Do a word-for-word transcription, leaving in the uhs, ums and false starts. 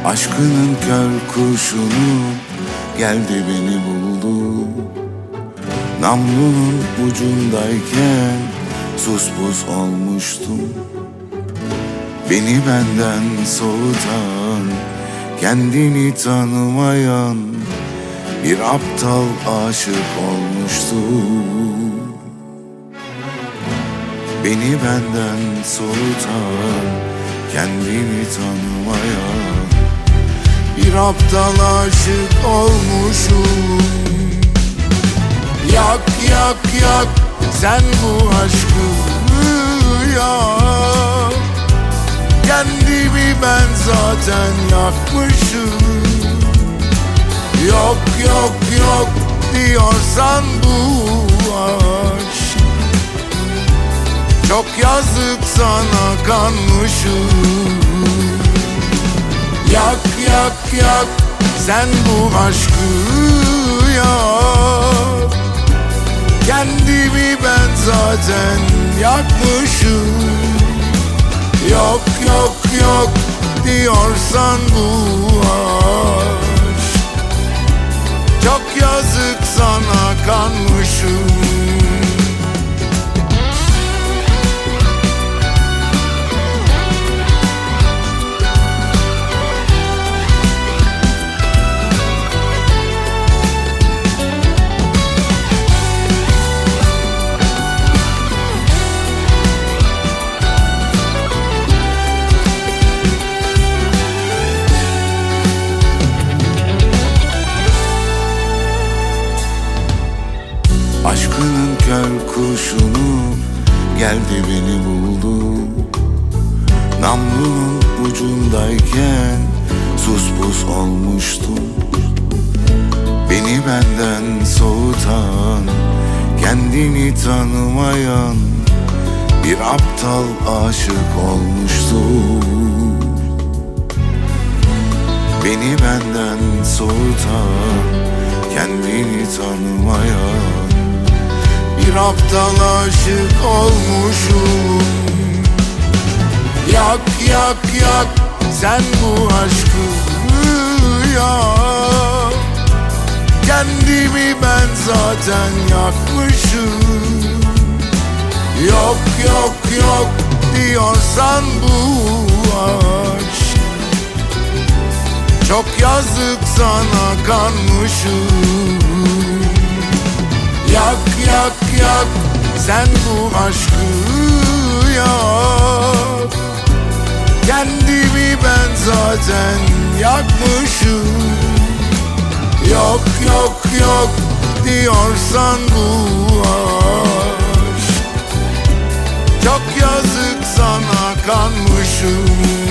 Aşkının kör kurşunu geldi beni buldu. Namlunun ucundayken sus buz olmuştum. Beni benden soğutan, kendini tanımayan bir aptal aşık olmuştum. Beni benden soğutan, kendini tanımayan bir aptal aşık olmuşum. Yak yak yak sen bu aşkı yak. Kendimi ben zaten yakmışım. Yok yok yok diyorsan bu aşk, çok yazık sana kanmışım. Yak yak yak sen bu aşkı yak. Kendimi ben zaten yakmışım. Yok yok yok diyorsan bu aşk, çok yazık sana kanmışım. Aşkının kör kurşunu geldi beni buldu. Namlunun ucundayken sus buz olmuştum. Beni benden soğutan, kendini tanımayan bir aptal aşık olmuştum. Beni benden soğutan, kendini tanımayan bir aptal aşık olmuşum. Yak yak yak sen bu aşkı yak. Kendimi ben zaten yakmışım. Yok yok yok diyorsan bu aşk, çok yazık sana kanmışım. Yak yak yak sen bu aşkı yak. Kendimi ben zaten yakmışım. Yok yok yok diyorsan bu aşk, çok yazık sana kanmışım.